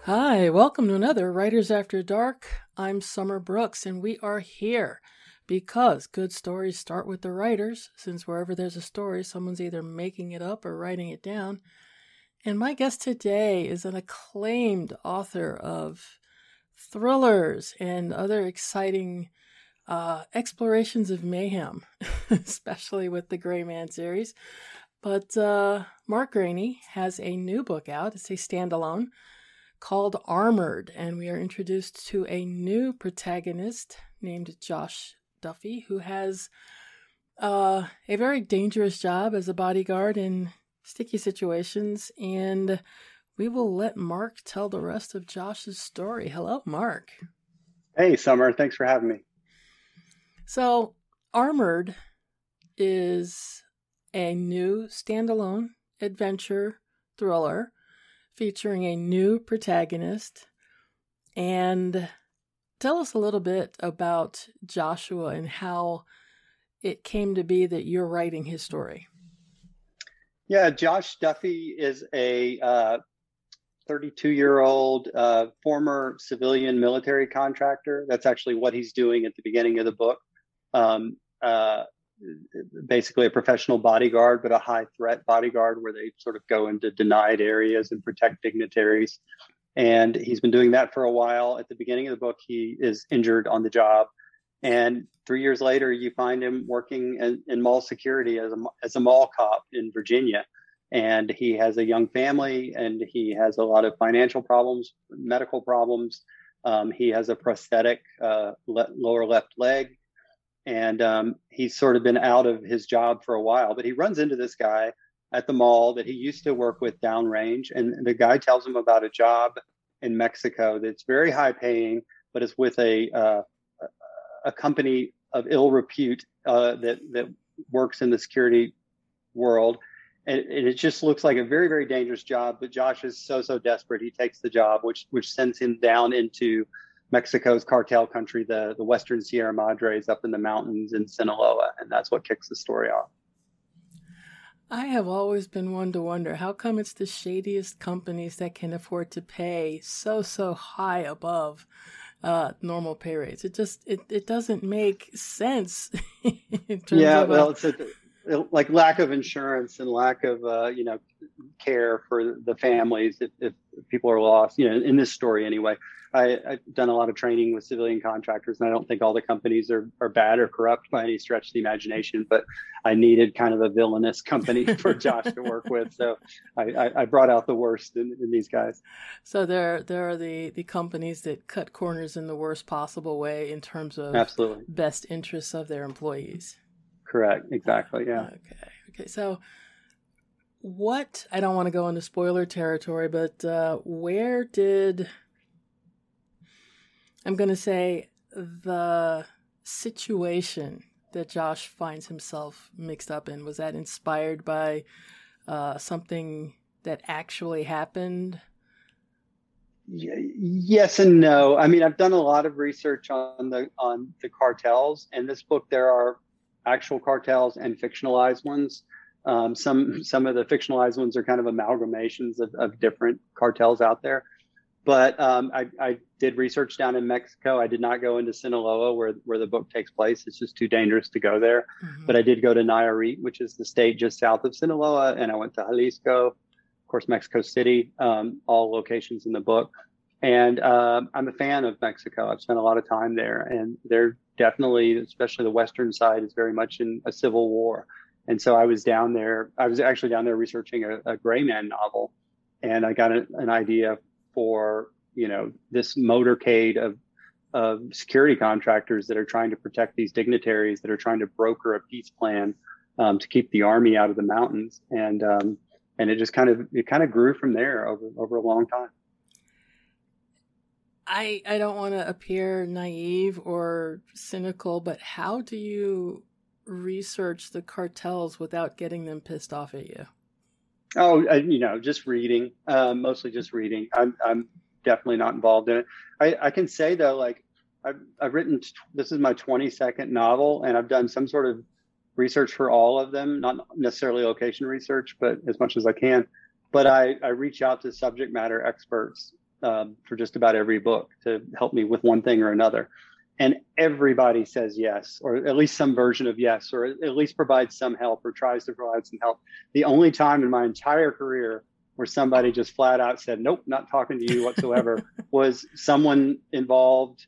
Hi, welcome to another Writers After Dark. I'm Summer Brooks, and we are here because good stories start with the writers, since wherever there's a story, someone's either making it up or writing it down. And my guest today is an acclaimed author of thrillers and other exciting explorations of mayhem, especially with the Gray Man series. But Mark Greaney has a new book out. It's a standalone called Armored, and we are introduced to a new protagonist named Josh Duffy, who has a very dangerous job as a bodyguard in sticky situations, and we will let Mark tell the rest of Josh's story. Hello, Mark. Hey, Summer. Thanks for having me. So, Armored is a new standalone adventure thriller featuring a new protagonist. And tell us a little bit about Joshua and how it came to be that you're writing his story. Yeah, Josh Duffy is a 32-year-old former civilian military contractor. That's actually what he's doing at the beginning of the book. Basically a professional bodyguard, but a high threat bodyguard where they sort of go into denied areas and protect dignitaries. And he's been doing that for a while. At the beginning of the book, he is injured on the job. And 3 years later, you find him working in mall security as a mall cop in Virginia. And he has a young family and he has a lot of financial problems, medical problems. He has a prosthetic lower left leg. And he's sort of been out of his job for a while, but he runs into this guy at the mall that he used to work with downrange. And the guy tells him about a job in Mexico that's very high paying, but it's with a company of ill repute that works in the security world. And it just looks like a very, very dangerous job. But Josh is so desperate. He takes the job, which sends him down into Mexico's cartel country, the Western Sierra Madres up in the mountains in Sinaloa. And that's what kicks the story off. I have always been one to wonder how come it's the shadiest companies that can afford to pay so high above normal pay rates. It doesn't make sense in terms of well, it's like lack of insurance and lack of care for the families if people are lost. In this story anyway. I've done a lot of training with civilian contractors, and I don't think all the companies are bad or corrupt by any stretch of the imagination, but I needed kind of a villainous company for Josh to work with. So I brought out the worst in these guys. So there are the companies that cut corners in the worst possible way in terms of Absolutely best interests of their employees. Correct. Exactly. Yeah. Okay. So I don't want to go into spoiler territory, but where did... I'm going to say the situation that Josh finds himself mixed up in, was that inspired by something that actually happened? Yes and no. I mean, I've done a lot of research on the cartels. In this book, there are actual cartels and fictionalized ones. Some of the fictionalized ones are kind of amalgamations of different cartels out there. But I did research down in Mexico. I did not go into Sinaloa where the book takes place. It's just too dangerous to go there. Mm-hmm. But I did go to Nayarit, which is the state just south of Sinaloa. And I went to Jalisco, of course, Mexico City, all locations in the book. And I'm a fan of Mexico. I've spent a lot of time there. And they're definitely, especially the western side, is very much in a civil war. And so I was down there. I was actually down there researching a Gray Man novel. And I got an idea for this motorcade of security contractors that are trying to protect these dignitaries, that are trying to broker a peace plan to keep the army out of the mountains, and it just kind of grew from there over a long time. I don't want to appear naive or cynical, but how do you research the cartels without getting them pissed off at you? Oh, just reading, mostly just reading. I'm definitely not involved in it. I can say though, like I've written, this is my 22nd novel, and I've done some sort of research for all of them, not necessarily location research, but as much as I can. But I reach out to subject matter experts for just about every book to help me with one thing or another. And everybody says yes, or at least some version of yes, or at least provides some help or tries to provide some help. The only time in my entire career where somebody just flat out said, nope, not talking to you whatsoever, was someone involved,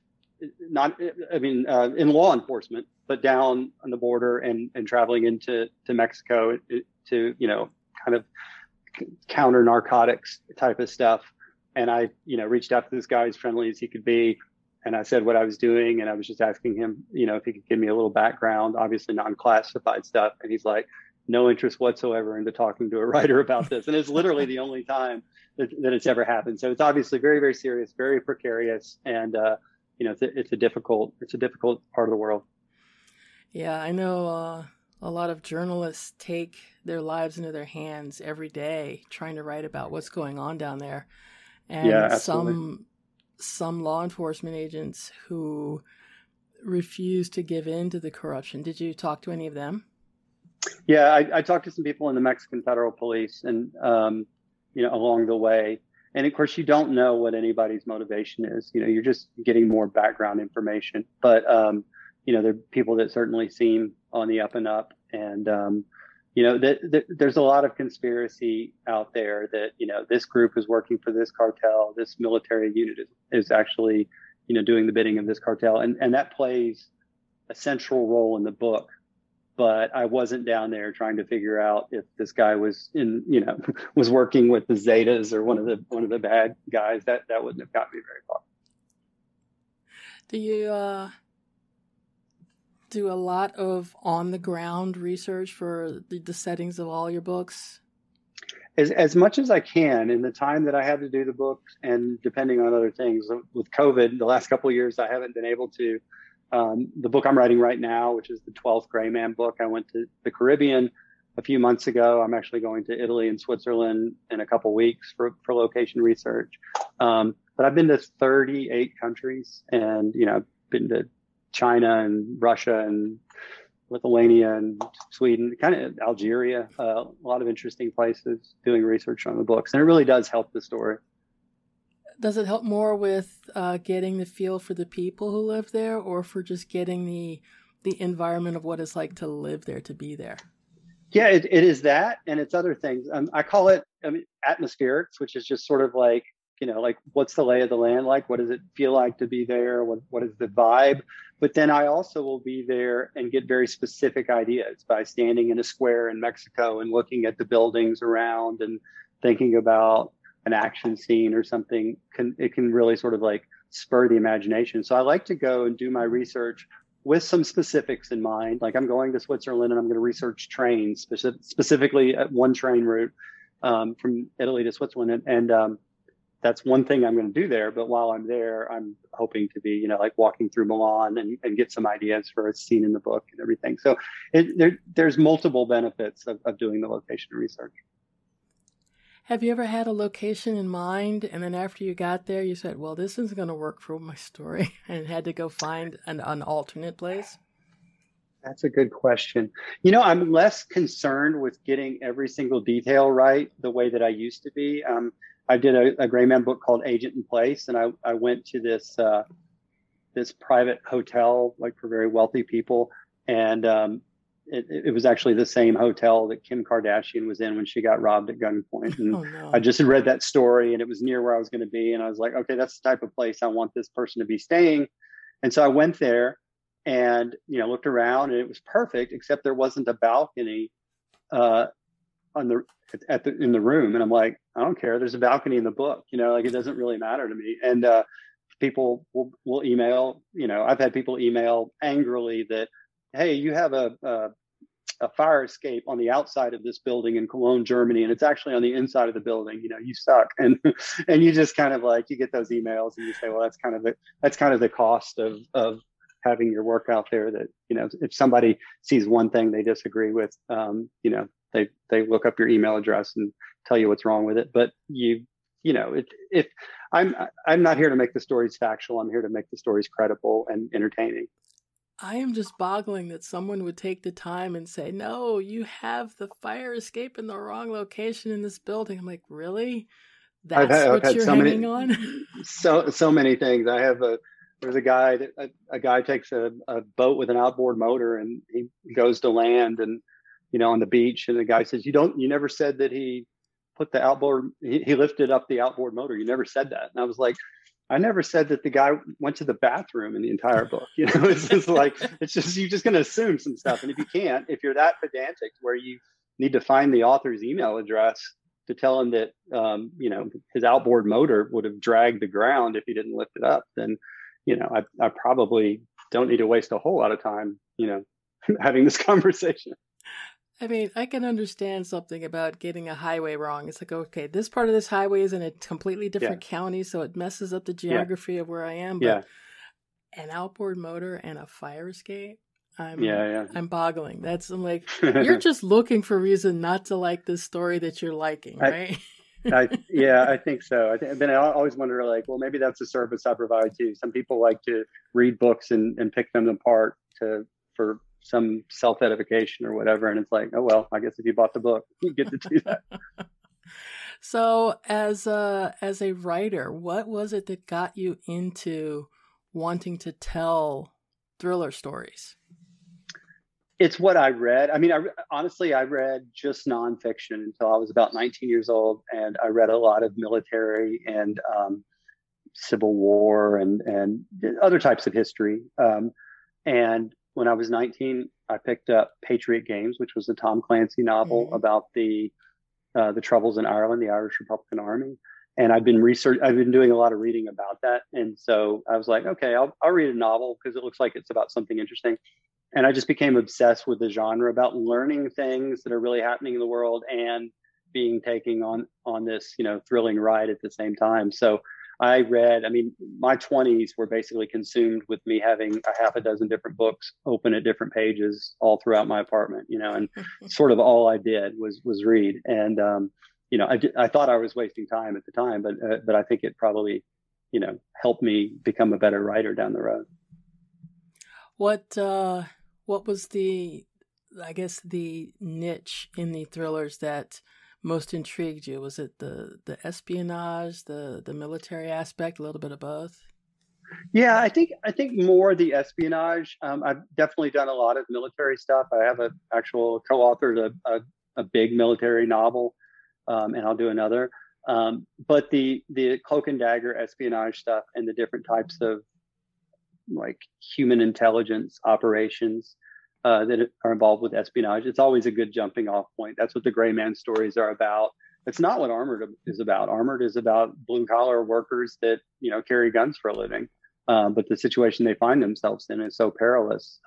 in law enforcement, but down on the border and traveling into Mexico to, kind of counter narcotics type of stuff. And I, reached out to this guy as friendly as he could be. And I said what I was doing. And I was just asking him, if he could give me a little background, obviously non-classified stuff. And he's like, no interest whatsoever into talking to a writer about this. And it's literally the only time that it's ever happened. So it's obviously very, very serious, very precarious. And, it's a difficult part of the world. Yeah, I know a lot of journalists take their lives into their hands every day trying to write about what's going on down there. And yeah, absolutely. Some law enforcement agents who refuse to give in to the corruption. Did you talk to any of them? Yeah, I talked to some people in the Mexican Federal Police and, along the way. And of course, you don't know what anybody's motivation is. You're just getting more background information. But, there are people that certainly seem on the up and up. And, there's a lot of conspiracy out there that, this group is working for this cartel. This military unit is actually, doing the bidding of this cartel. And that plays a central role in the book. But I wasn't down there trying to figure out if this guy was was working with the Zetas or one of the bad guys. That wouldn't have got me very far. Do you do a lot of on the ground research for the settings of all your books? As much as I can in the time that I have to do the books, and depending on other things. With COVID, the last couple of years, I haven't been able to. The book I'm writing right now, which is the 12th Gray Man book, I went to the Caribbean a few months ago. I'm actually going to Italy and Switzerland in a couple of weeks for location research. But I've been to 38 countries, and I've been to China and Russia and Lithuania and Sweden, kind of Algeria, a lot of interesting places doing research on the books. And it really does help the story. Does it help more with getting the feel for the people who live there, or for just getting the environment of what it's like to live there, to be there? Yeah, it is that, and it's other things. I call it atmospherics, which is just sort of like, like what's the lay of the land like? What does it feel like to be there? What is the vibe? But then I also will be there and get very specific ideas by standing in a square in Mexico and looking at the buildings around and thinking about an action scene or something. It can really sort of like spur the imagination. So I like to go and do my research with some specifics in mind. Like I'm going to Switzerland and I'm going to research trains, specifically at one train route from Italy to Switzerland. And that's one thing I'm going to do there. But while I'm there, I'm hoping to be, like walking through Milan and get some ideas for a scene in the book and everything. So there's multiple benefits of doing the location research. Have you ever had a location in mind, and then after you got there, you said, well, this isn't going to work for my story, and had to go find an alternate place? That's a good question. I'm less concerned with getting every single detail right the way that I used to be. I did a Gray Man book called Agent in Place, and I went to this private hotel, like for very wealthy people. And it was actually the same hotel that Kim Kardashian was in when she got robbed at gunpoint. And oh, no. I just had read that story, and it was near where I was going to be. And I was like, okay, that's the type of place I want this person to be staying. And so I went there and, looked around, and it was perfect, except there wasn't a balcony in the room. And I'm like, I don't care. There's a balcony in the book, it doesn't really matter to me. And people will email, I've had people email angrily that, hey, you have a fire escape on the outside of this building in Cologne, Germany, and it's actually on the inside of the building. You suck. And you just kind of like, you get those emails and you say, well, that's kind of the cost of having your work out there, that, if somebody sees one thing they disagree with, they look up your email address and tell you what's wrong with it. But if I'm not here to make the stories factual, I'm here to make the stories credible and entertaining. I am just boggling that someone would take the time and say, no, you have the fire escape in the wrong location in this building. I'm like, really? that's I've what had you're so hanging many, on? so many things. There's a guy that a guy takes a boat with an outboard motor and he goes to land and, on the beach. And the guy says, you never said that he put the outboard, he lifted up the outboard motor. You never said that. And I was like, I never said that the guy went to the bathroom in the entire book. It's just like, you're just going to assume some stuff. And if you're that pedantic where you need to find the author's email address to tell him that, his outboard motor would have dragged the ground if he didn't lift it up, then, I probably don't need to waste a whole lot of time, having this conversation. I mean, I can understand something about getting a highway wrong. It's like, okay, this part of this highway is in a completely different county, so it messes up the geography of where I am. But an outboard motor and a fire escape, I'm boggling. I'm like, you're just looking for a reason not to like this story that you're liking, right? I think so. Then I always wonder, like, well, maybe that's a service I provide too. Some people like to read books and pick them apart for some self-edification or whatever. And it's like, oh, well, I guess if you bought the book, you get to do that. So as a writer, what was it that got you into wanting to tell thriller stories? It's what I read. I mean, honestly, I read just nonfiction until I was about 19 years old. And I read a lot of military and Civil War and other types of history. And when I was 19, I picked up Patriot Games, which was a Tom Clancy novel about the troubles in Ireland, the Irish Republican Army. And I've been doing a lot of reading about that. And so I was like, okay, I'll read a novel because it looks like it's about something interesting. And I just became obsessed with the genre, about learning things that are really happening in the world and being taken on this, thrilling ride at the same time. So I read, my 20s were basically consumed with me having a half a dozen different books open at different pages all throughout my apartment, and sort of all I did was read. And, I thought I was wasting time at the time, but I think it probably, helped me become a better writer down the road. What was the niche in the thrillers that most intrigued you? Was it the espionage, the military aspect, a little bit of both? Yeah, I think more the espionage. I've definitely done a lot of military stuff. I have actual co-authored a big military novel, and I'll do another. But the cloak and dagger espionage stuff and the different types of like human intelligence operations that are involved with espionage, it's always a good jumping off point. That's what the Gray Man stories are about. It's not what Armored is about. Armored is about blue collar workers that carry guns for a living, but the situation they find themselves in is so perilous.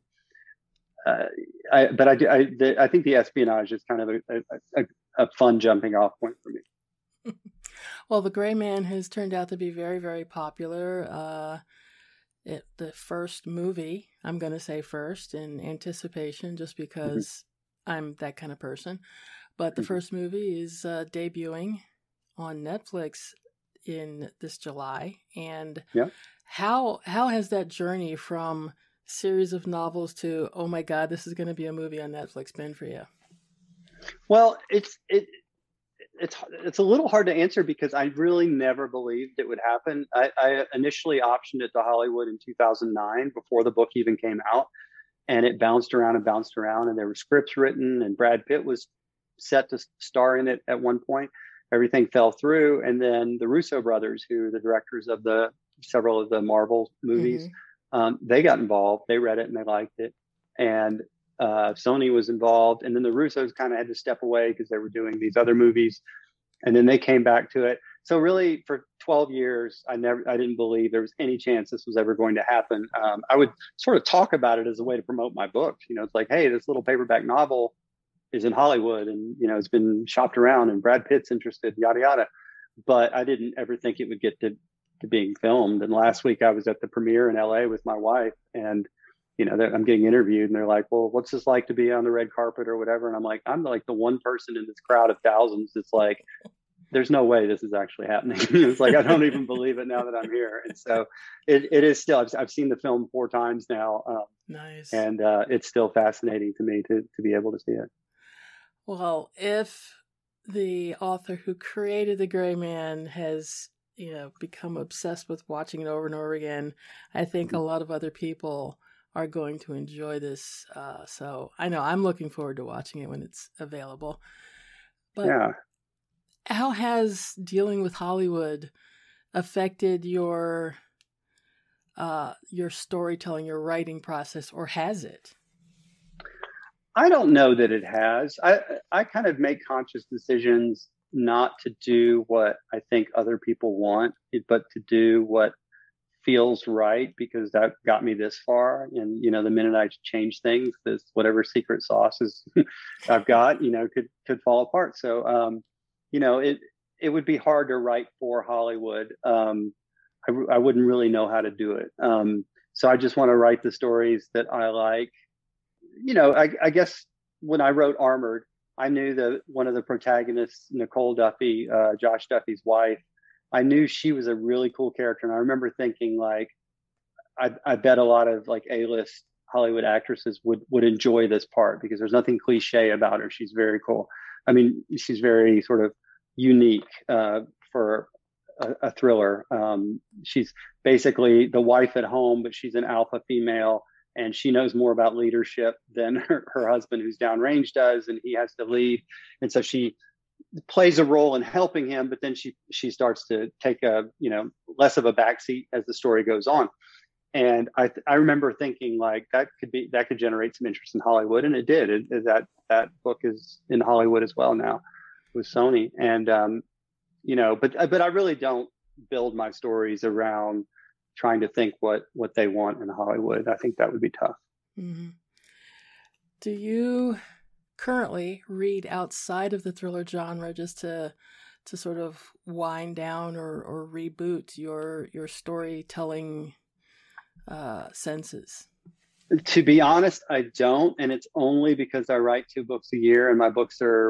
I think the espionage is kind of a fun jumping off point for me. Well, the Gray Man has turned out to be very, very popular. The first movie, I'm going to say first in anticipation, just because I'm that kind of person. But the first movie is debuting on Netflix in this July. And how has that journey from series of novels to, oh my God, this is going to be a movie on Netflix been for you? Well, it's a little hard to answer because I really never believed it would happen. I initially optioned it to Hollywood in 2009 before the book even came out, and it bounced around, and there were scripts written, and Brad Pitt was set to star in it at one point. Everything fell through, and then the Russo brothers, who are the directors of several of the Marvel movies, they got involved. They read it and they liked it, and Sony was involved, and then the Russos kind of had to step away because they were doing these other movies, and then they came back to it. So really, for 12 years, I didn't believe there was any chance this was ever going to happen. I would sort of talk about it as a way to promote my books. It's like, hey, this little paperback novel is in Hollywood, and it's been shopped around, and Brad Pitt's interested, yada yada. But I didn't ever think it would get to being filmed. And last week, I was at the premiere in LA with my wife, and I'm getting interviewed, and they're like, well, what's this like to be on the red carpet or whatever? And I'm like, I'm like the one person in this crowd of thousands that's like, there's no way this is actually happening. It's like, I don't even believe it now that I'm here. And so it is still, I've seen the film 4 times now. Nice. And it's still fascinating to me to be able to see it. Well, if the author who created The Gray Man has, become obsessed with watching it over and over again, I think a lot of other people are going to enjoy this. So I know I'm looking forward to watching it when it's available. But Yeah. how has dealing with Hollywood affected your storytelling, your writing process, or has it? I don't know that it has. I kind of make conscious decisions not to do what I think other people want, but to do what feels right, because that got me this far. And the minute I change things, this whatever secret sauce is I've got, could fall apart. So it would be hard to write for Hollywood. I wouldn't really know how to do it. So I just want to write the stories that I like. I guess when I wrote Armored, I knew that one of the protagonists, Nicole Duffy, Josh Duffy's wife, I knew she was a really cool character. And I remember thinking, like, I bet a lot of like A-list Hollywood actresses would enjoy this part, because there's nothing cliche about her. She's very cool. I mean, she's very sort of unique for a thriller. She's basically the wife at home, but she's an alpha female, and she knows more about leadership than her husband, who's downrange, does, and he has to lead. And so she plays a role in helping him, but then she starts to take a less of a backseat as the story goes on. And I remember thinking, like, that could generate some interest in Hollywood, and it did. That book is in Hollywood as well now with Sony. And but I really don't build my stories around trying to think what they want in Hollywood. I think that would be tough. Mm-hmm. Do you currently read outside of the thriller genre just to sort of wind down or reboot your storytelling senses? To be honest, I don't. And it's only because I write 2 books a year, and my books are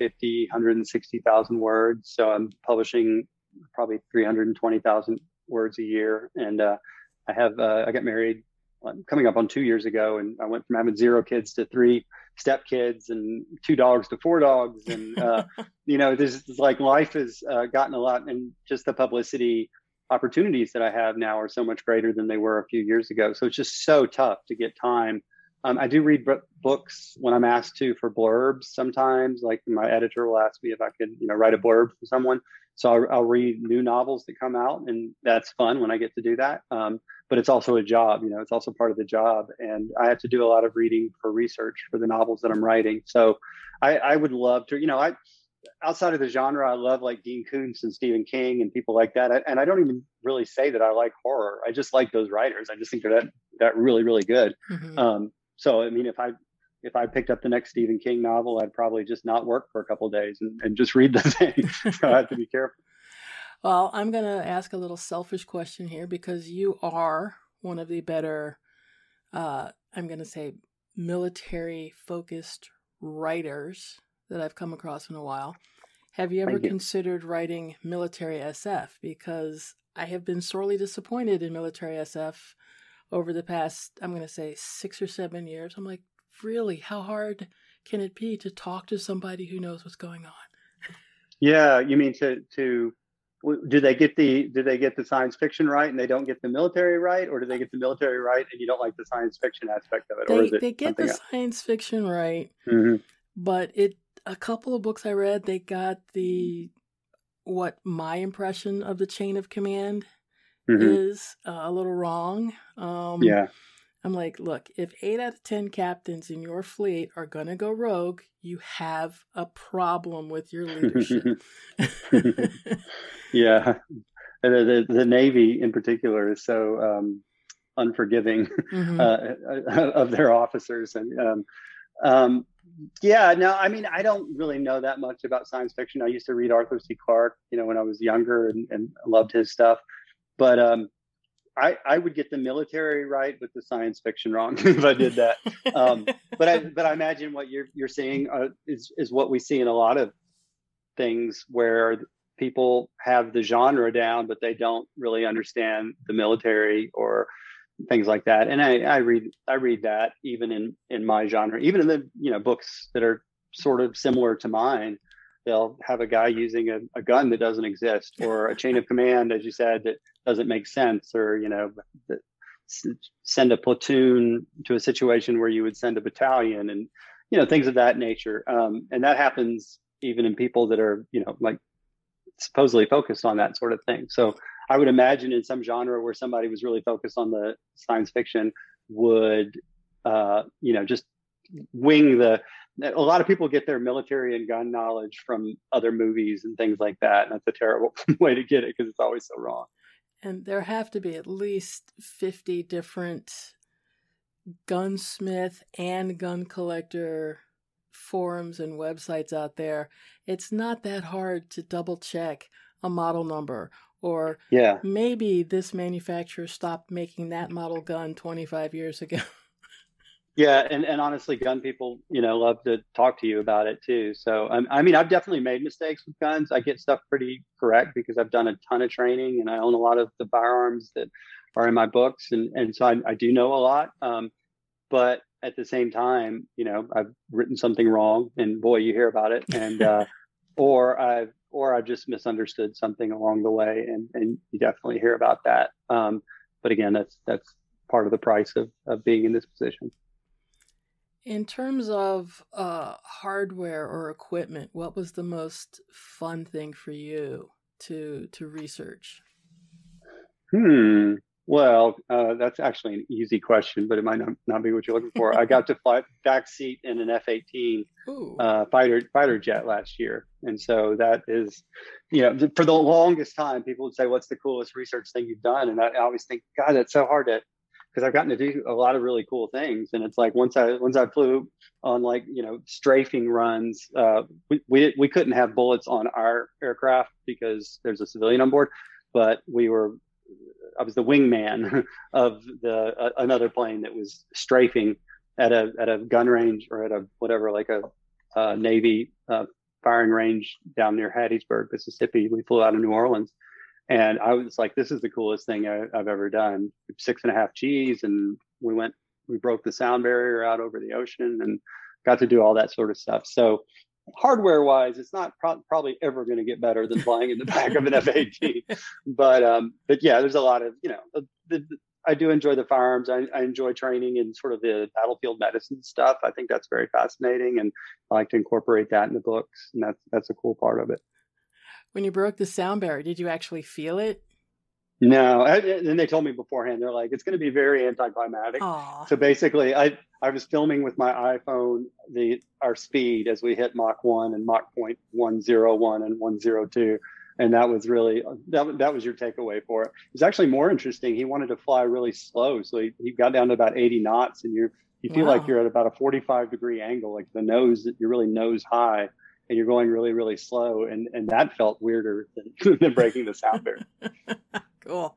160,000 words. So I'm publishing probably 320,000 words a year. And I got married coming up on 2 years ago, and I went from having 0 kids to 3 stepkids and 2 dogs to 4 dogs. And, this is like, life has gotten a lot, and just the publicity opportunities that I have now are so much greater than they were a few years ago. So it's just so tough to get time. I do read books when I'm asked to for blurbs sometimes. Like, my editor will ask me if I could, write a blurb for someone. So I'll read new novels that come out, and that's fun when I get to do that. But it's also a job, it's also part of the job. And I have to do a lot of reading for research for the novels that I'm writing. So I would love to, outside of the genre, I love like Dean Koontz and Stephen King and people like that. And I don't even really say that I like horror. I just like those writers. I just think they're that really, really good. Mm-hmm. So, I mean, if I picked up the next Stephen King novel, I'd probably just not work for a couple of days and just read the thing. So I have to be careful. Well, I'm going to ask a little selfish question here, because you are one of the better, I'm going to say, military-focused writers that I've come across in a while. Have you ever considered writing military SF? Because I have been sorely disappointed in military SF over the past, I'm going to say, 6 or 7 years. I'm like, really, how hard can it be to talk to somebody who knows what's going on? Yeah, you mean do they get the science fiction right and they don't get the military right, or do they get the military right and you don't like the science fiction aspect of it? They get the science fiction right, mm-hmm. But a couple of books I read, they got what my impression of the chain of command mm-hmm. is a little wrong. Yeah. I'm like, look, if 8 out of 10 captains in your fleet are going to go rogue, you have a problem with your leadership. Yeah. The Navy in particular is so unforgiving mm-hmm. Of their officers. And yeah, no, I mean, I don't really know that much about science fiction. I used to read Arthur C. Clarke, when I was younger, and loved his stuff. But I would get the military right with the science fiction wrong if I did that. But I imagine what you're seeing is what we see in a lot of things, where people have the genre down, but they don't really understand the military or things like that. And I read that even in my genre, even in the books that are sort of similar to mine. they'll have a guy using a gun that doesn't exist, or a chain of command, as you said, that doesn't make sense, or, send a platoon to a situation where you would send a battalion, and, things of that nature. And that happens even in people that are, like supposedly focused on that sort of thing. So I would imagine in some genre where somebody was really focused on the science fiction would, just wing a lot of people get their military and gun knowledge from other movies and things like that. And that's a terrible way to get it because it's always so wrong. And there have to be at least 50 different gunsmith and gun collector forums and websites out there. It's not that hard to double check a model number, or maybe this manufacturer stopped making that model gun 25 years ago. Yeah, and honestly, gun people, love to talk to you about it too. So, I've definitely made mistakes with guns. I get stuff pretty correct because I've done a ton of training and I own a lot of the firearms that are in my books, and so I do know a lot. But at the same time, I've written something wrong, and boy, you hear about it, and or I've just misunderstood something along the way, and you definitely hear about that. But again, that's part of the price of being in this position. In terms of hardware or equipment, what was the most fun thing for you to research? Well, that's actually an easy question, but it might not be what you're looking for. I got to fly backseat in an F-18 fighter jet last year. And so that is, for the longest time, people would say, what's the coolest research thing you've done? And I always think, God, that's so hard because I've gotten to do a lot of really cool things. And it's like, once I flew on strafing runs, we couldn't have bullets on our aircraft because there's a civilian on board, but I was the wingman of another plane that was strafing at a gun range, or at a Navy firing range down near Hattiesburg, Mississippi. We flew out of New Orleans, and I was like, this is the coolest thing I've ever done. 6.5 Gs, and we broke the sound barrier out over the ocean and got to do all that sort of stuff. So hardware wise, it's not probably ever going to get better than flying in the back of an F-18. But yeah, there's a lot of, I do enjoy the firearms. I enjoy training in sort of the battlefield medicine stuff. I think that's very fascinating, and I like to incorporate that in the books, and that's a cool part of it. When you broke the sound barrier, did you actually feel it? No, and they told me beforehand, they're like, it's going to be very anticlimactic. Aww. So basically, I was filming with my iPhone our speed as we hit Mach 1 and Mach 0.101 and 102. And that was really, that was your takeaway for it. It was actually more interesting. He wanted to fly really slow. So he got down to about 80 knots, and you feel like you're at about a 45-degree angle, like you're really nose high, and you're going really, really slow. And that felt weirder than breaking the sound barrier. Cool.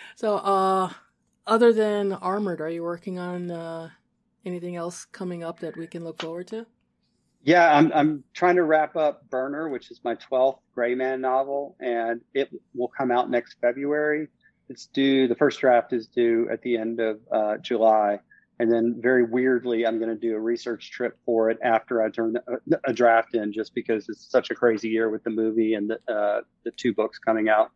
So, other than Armored, are you working on anything else coming up that we can look forward to? Yeah, I'm trying to wrap up Burner, which is my 12th Gray Man novel, and it will come out next February. The first draft is due at the end of July. And then very weirdly, I'm going to do a research trip for it after I turn a draft in, just because it's such a crazy year with the movie and the 2 books coming out.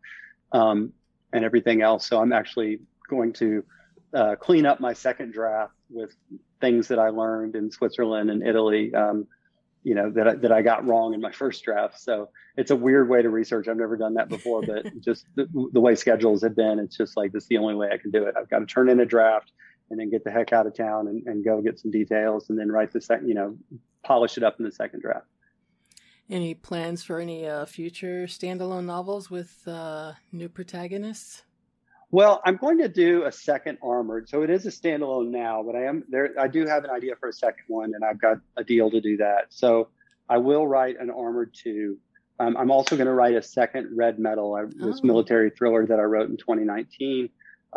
And everything else. So I'm actually going to clean up my second draft with things that I learned in Switzerland and Italy, that I got wrong in my first draft. So it's a weird way to research. I've never done that before, but just the way schedules have been, it's just like, this is the only way I can do it. I've got to turn in a draft and then get the heck out of town and go get some details, and then write polish it up in the second draft. Any plans for any future standalone novels with new protagonists? Well, I'm going to do a second Armored. So it is a standalone now, but I do have an idea for a second one, and I've got a deal to do that. So I will write an Armored 2. I'm also going to write a second Red Metal, this military thriller that I wrote in 2019.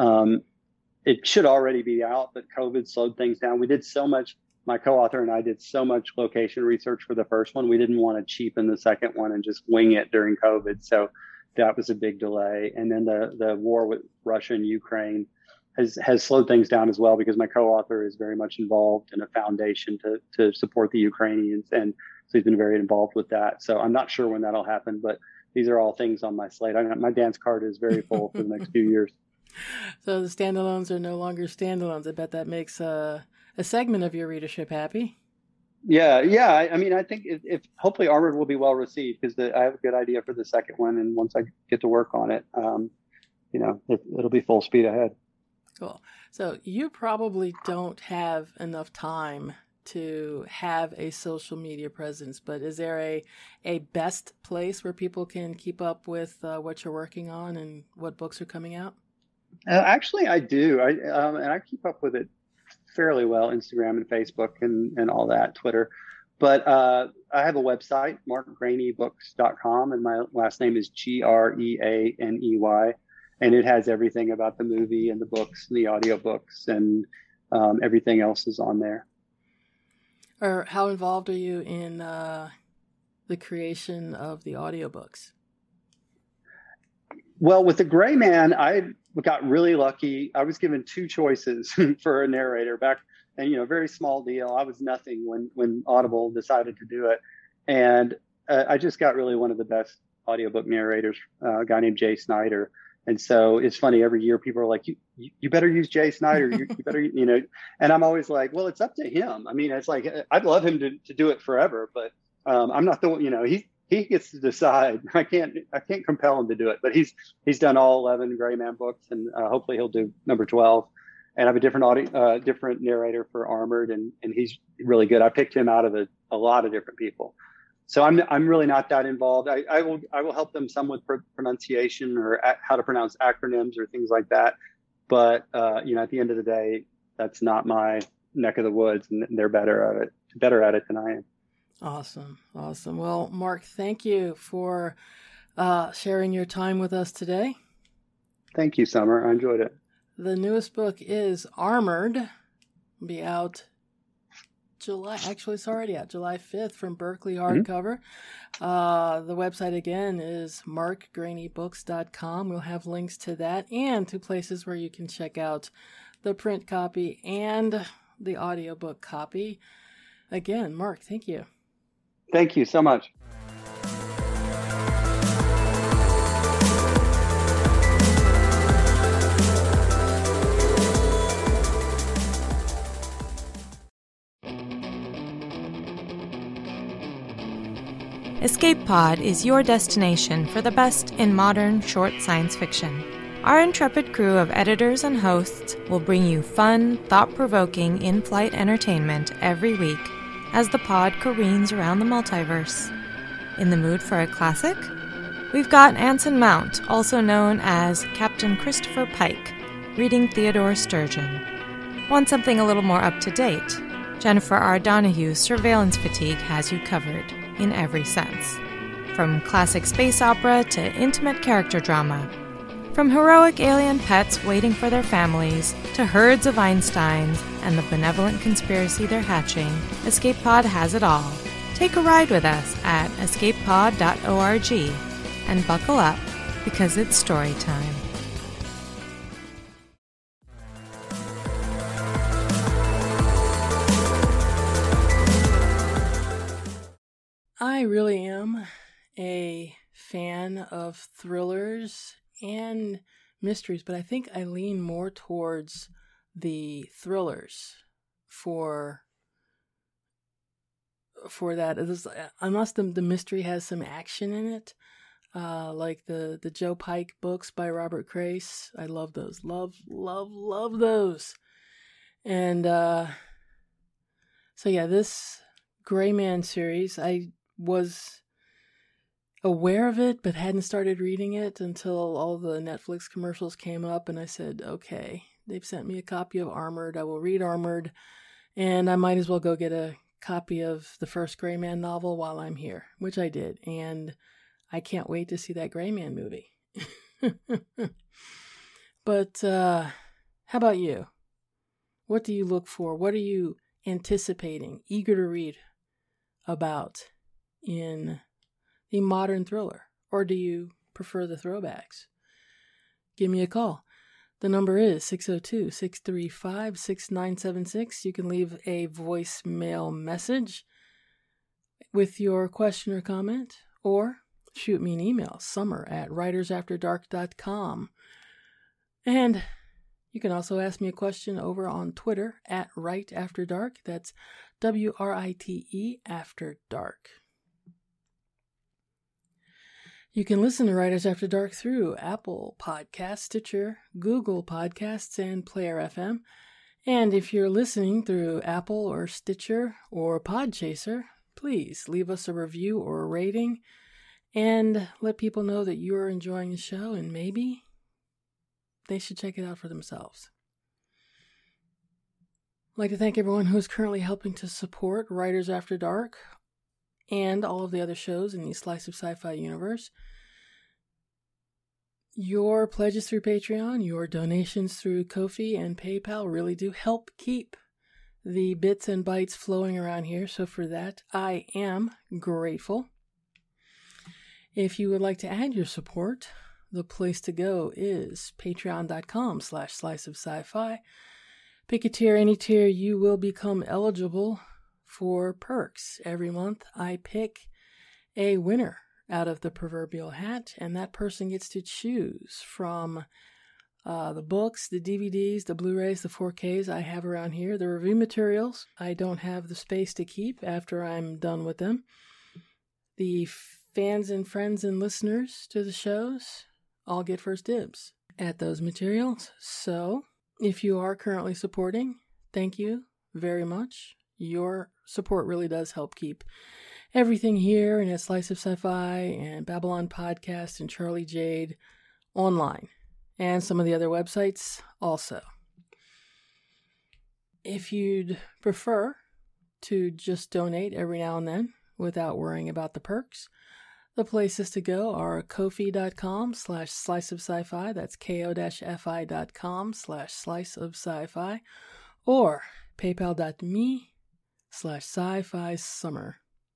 It should already be out, but COVID slowed things down. We did so much. My co-author and I did so much location research for the first one. We didn't want to cheapen the second one and just wing it during COVID. So that was a big delay. And then the war with Russia and Ukraine has slowed things down as well, because my co-author is very much involved in a foundation to support the Ukrainians, and so he's been very involved with that. So I'm not sure when that'll happen, but these are all things on my slate. My dance card is very full for the next few years. So the standalones are no longer standalones. I bet that makes a segment of your readership happy. Yeah. I mean, I think if hopefully Armored will be well received, because I have a good idea for the second one, and once I get to work on it, it'll be full speed ahead. Cool. So you probably don't have enough time to have a social media presence, but is there a best place where people can keep up with what you're working on and what books are coming out? Actually, I do. And I keep up with it fairly well, Instagram and Facebook and all that, Twitter. But I have a website, markgraney.books.com, and my last name is Greaney, and it has everything about the movie and the books and the audiobooks, and everything else is on there. Or how involved are you in the creation of the audiobooks? Well, with The Gray Man, I got really lucky. I was given 2 choices for a narrator back, and very small deal. I was nothing when Audible decided to do it, and I just got really one of the best audiobook narrators, a guy named Jay Snyder. And so it's funny, every year people are like, you better use Jay Snyder. You better, and I'm always like, well, it's up to him. I mean, it's like, I'd love him to do it forever, but I'm not the one, he gets to decide. I can't compel him to do it, but he's done all 11 Gray Man books, and hopefully he'll do number 12. And I have a different narrator for Armored, and he's really good. I picked him out of a lot of different people. So I'm really not that involved. I will help them some with pronunciation or how to pronounce acronyms or things like that. But at the end of the day, that's not my neck of the woods, and they're better at it than I am. Awesome. Well, Mark, thank you for sharing your time with us today. Thank you, Summer. I enjoyed it. The newest book is Armored. It'll be out July 5th from Berkley Hardcover. The website again is markgraney.books.com. We'll have links to that and to places where you can check out the print copy and the audiobook copy. Again, Mark, thank you. Thank you so much. Escape Pod is your destination for the best in modern short science fiction. Our intrepid crew of editors and hosts will bring you fun, thought-provoking in-flight entertainment every week as the pod careens around the multiverse. In the mood for a classic? We've got Anson Mount, also known as Captain Christopher Pike, reading Theodore Sturgeon. Want something a little more up-to-date? Jennifer R. Donohue's Surveillance Fatigue has you covered, in every sense. From classic space opera to intimate character drama. From heroic alien pets waiting for their families to herds of Einsteins and the benevolent conspiracy they're hatching, Escape Pod has it all. Take a ride with us at escapepod.org and buckle up, because it's story time. I really am a fan of thrillers and mysteries, but I think I lean more towards the thrillers for that. Unless the mystery has some action in it, like the Joe Pike books by Robert Crace. I love those. Love those. And so yeah, this Gray Man series, I was aware of it, but hadn't started reading it until all the Netflix commercials came up, and I said, okay, they've sent me a copy of Armored. I will read Armored, and I might as well go get a copy of the first Gray Man novel while I'm here, which I did, and I can't wait to see that Gray Man movie. But how about you? What do you look for? What are you anticipating, eager to read about in the modern thriller? Or do you prefer the throwbacks? Give me a call. The number is 602-635-6976. You can leave a voicemail message with your question or comment, or shoot me an email, summer@writersafterdark.com. And you can also ask me a question over on Twitter @WriteAfterDark. That's WRITE After Dark. You can listen to Writers After Dark through Apple Podcasts, Stitcher, Google Podcasts, and Player FM. And if you're listening through Apple or Stitcher or Podchaser, please leave us a review or a rating and let people know that you're enjoying the show and maybe they should check it out for themselves. I'd like to thank everyone who is currently helping to support Writers After Dark and all of the other shows in the Slice of Sci-Fi universe. Your pledges through Patreon, your donations through Ko-fi and PayPal really do help keep the bits and bytes flowing around here, so for that, I am grateful. If you would like to add your support, the place to go is patreon.com/sliceofsci-fi. Pick a tier, any tier, you will become eligible for perks. Every month I pick a winner out of the proverbial hat, and that person gets to choose from the books, the DVDs, the Blu-rays, the 4Ks I have around here, the review materials I don't have the space to keep after I'm done with them, the fans and friends and listeners to the shows all get first dibs at those materials. So if you are currently supporting, thank you very much. Your support really does help keep everything here and at Slice of Sci-Fi and Babylon Podcast and Charlie Jade online, and some of the other websites also. If you'd prefer to just donate every now and then without worrying about the perks, the places to go are ko-fi.com/sliceofsci-fi, that's ko-fi.com/sliceofsci-fi, or paypal.me/sci-fi summer.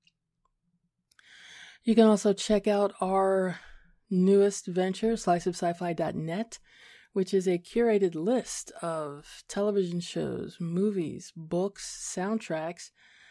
You can also check out our newest venture, sliceofsci-fi.net, which is a curated list of television shows, movies, books, collated,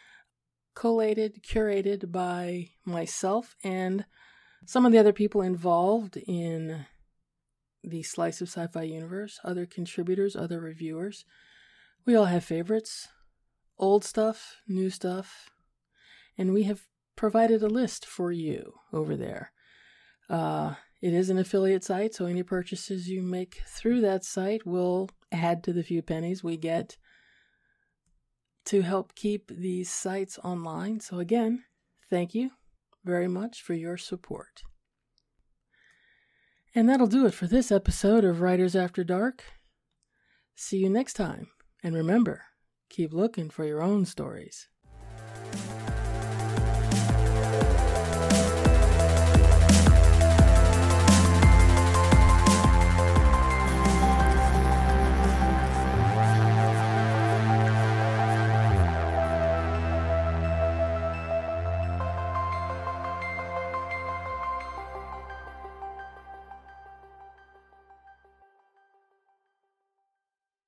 curated by myself and some of the other people involved in the Slice of Sci-Fi universe, other contributors, other reviewers. We all have favorites, old stuff, new stuff, and we have provided a list for you over there. It is an affiliate site, so any purchases you make through that site will add to the few pennies we get to help keep these sites online. So again, thank you very much for your support. And that'll do it for this episode of Writers After Dark. See you next time, and remember, keep looking for your own stories.